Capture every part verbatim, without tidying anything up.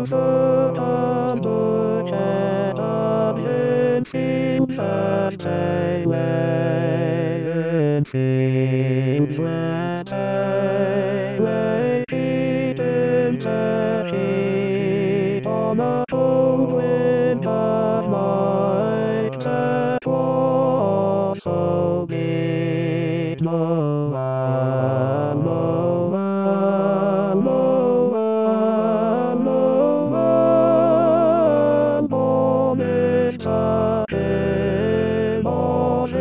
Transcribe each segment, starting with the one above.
Sometimes look at us and seems that they lay and seems that they lay cheating their feet on a cold winter's night that was so deep. No one, no one, no one, no one born is the king of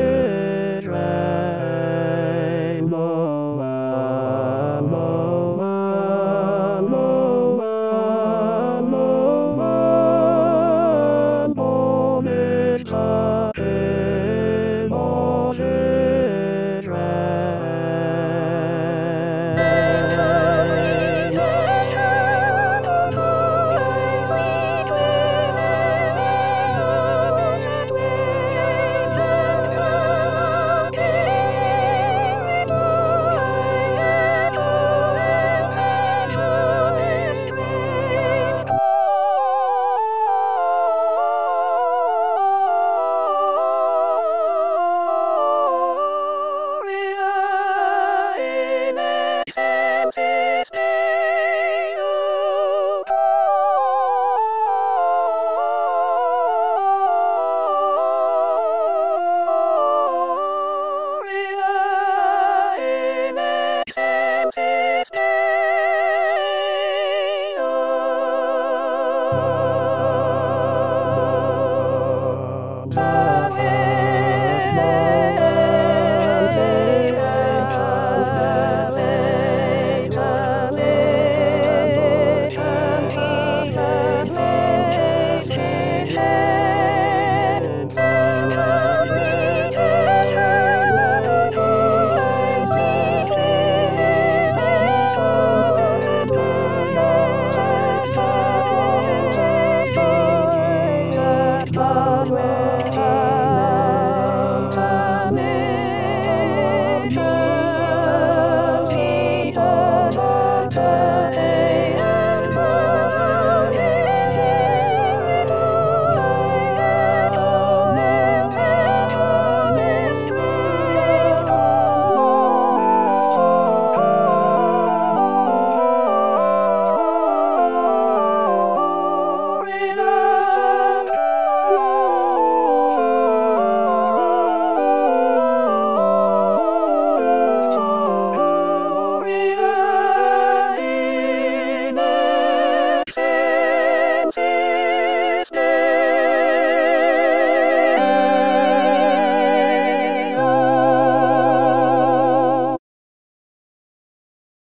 Israel. No one, no one, no one, no one born is the king of excelsis Deo. Gloria in excelsis Deo. Salve, Amen.